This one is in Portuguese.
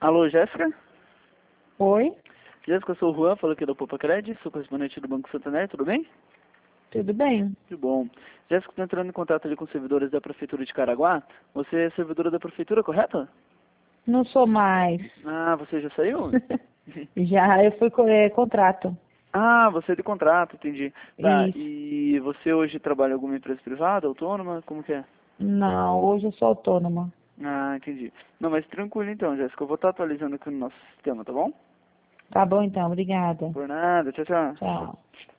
Alô, Jéssica? Oi, Jéssica, eu sou o Juan, falo aqui da Poupa Cred, sou correspondente do Banco Santander, tudo bem? tudo bem? Tudo bom. Jéssica, estou entrando em contato ali com servidores da Prefeitura de Caraguá. Você é servidora da Prefeitura, correto? Não sou mais. Ah, você já saiu? Já, eu fui contrato. Ah, você é de contrato, entendi. Tá, Isso. e você hoje trabalha em alguma empresa privada, autônoma, como que é? Não, hoje eu sou autônoma. Ah, entendi. Não, mas tranquilo então, Jéssica, eu vou estar atualizando aqui no nosso sistema, tá bom? Tá bom então, obrigada. Por nada, tchau, tchau. Tchau.